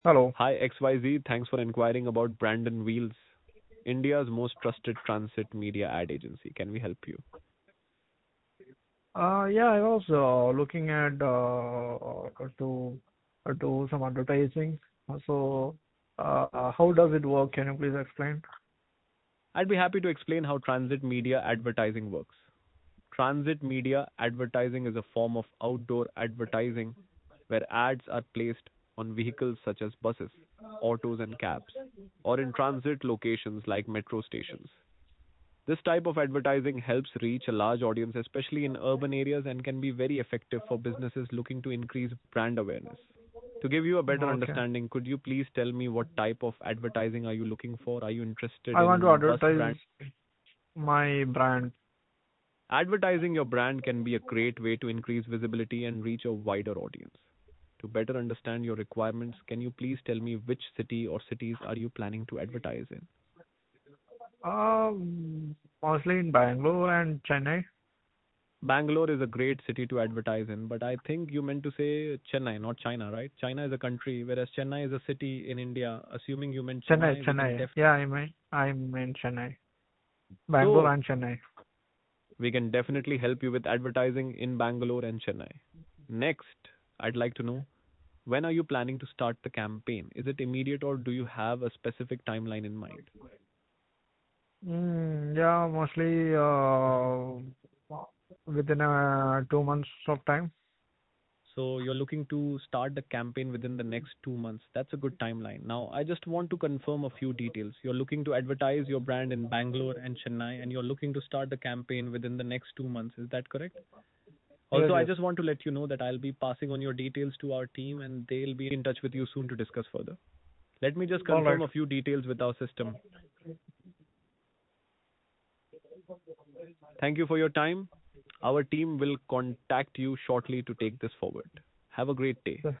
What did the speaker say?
Hello. Hi XYZ, thanks for inquiring about Brandon Wheels, India's most trusted transit media ad agency. Can we help you? Yeah, I was looking at to do some advertising. So, how does it work? Can you please explain? I'd be happy to explain how transit media advertising works. Transit media advertising is a form of outdoor advertising where ads are placed on vehicles such as buses, autos, and cabs, or in transit locations like metro stations. This type of advertising helps reach a large audience, especially in urban areas, and can be very effective for businesses looking to increase brand awareness. To give you a better Okay. understanding, could you please tell me what type of advertising are you looking for? Are you interested I want to in bus brand? advertise my brand. Advertising your brand can be a great way to increase visibility and reach a wider audience. To better understand your requirements, can you please tell me which city or cities are you planning to advertise in? Mostly in Bangalore and Chennai. Bangalore is a great city to advertise in, but I think you meant to say Chennai, not China, right? China is a country, whereas Chennai is a city in India. Assuming you meant Chennai, Chennai, we can Chennai. Yeah, I mean Chennai. Bangalore so and Chennai. we can definitely help you with advertising in Bangalore and Chennai. Next, I'd like to know when are you planning to start the campaign? Is it immediate or do you have a specific timeline in mind? Yeah, mostly within 2 months of time. So you're looking to start the campaign within the next 2 months. That's a good timeline. Now, I just want to confirm a few details. You're looking to advertise your brand in Bangalore and Chennai, and you're looking to start the campaign within the next 2 months. Is that correct? Yes, Also, I yes. just want to let you know that I'll be passing on your details to our team, and they'll be in touch with you soon to discuss further. Let me just All right. confirm a few details with our system. Thank you for your time. Our team will contact you shortly to take this forward. Have a great day.